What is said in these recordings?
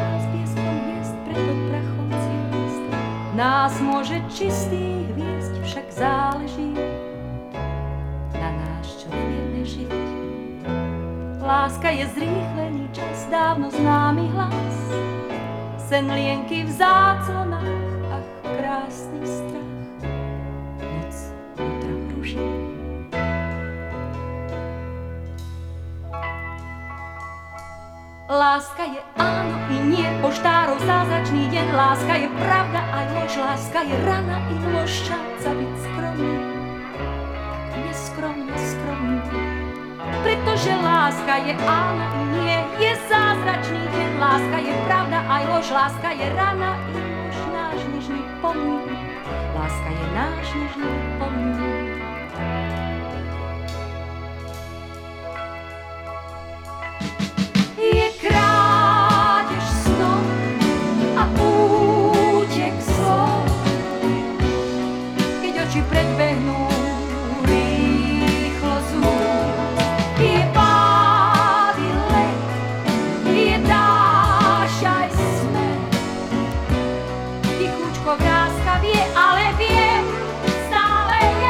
hrá s pieskom hviezd, preto prachom ciest. Nás môže čistých viesť, však záleží na nás, čo vieme žiť. Láska je zrýchlený čas, dávno známy hlas. Sen lienky v záclonách, ach, krásny strach. Noc otra ruží. Láska je áno i nie, poštárov zázračný deň. Láska je pravda aj lož, láska je rana i lož. Šanca byť skromný, tak neskromne skromný. Pretože láska je áno i nie, je zázračný deň. Láska je pravda aj lož, láska je rana i lož. Náš nežný pomník, láska je náš nežný pomník. Je krádež snov a útek slov, keď oči predbehnú rýchlo zúd. Je pády let, je dážď aj smet, tichúčko vrázka vie, ale viem, stále je.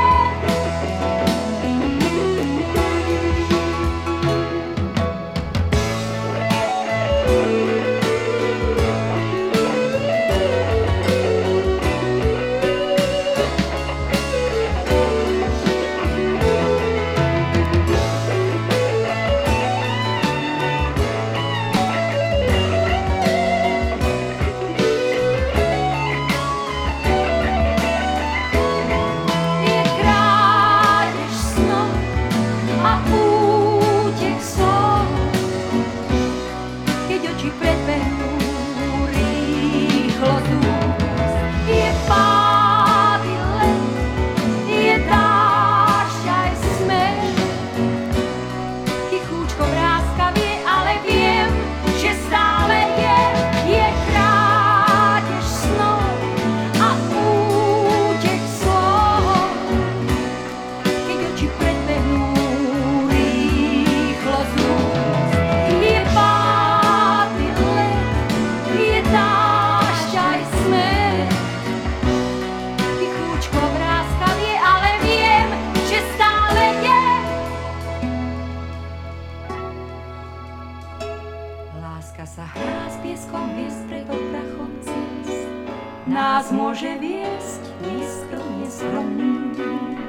Je krádež snov a útek slov, keď oči predbehnú rýchlo dúsť. Je pády let, je dážď aj smet, tichúčko vrázka vie, ale viem, že stále je. Je krádež snov a útek slov, keď oči predbehnú rýchlo zúsť. Je pády let, je dážď aj smet, tichúčko vrázka vie, ale viem, že stále je. Láska sa hrá s pieskom hviezd, preto prachom ciest. Nás môže viesť neskromne skromný.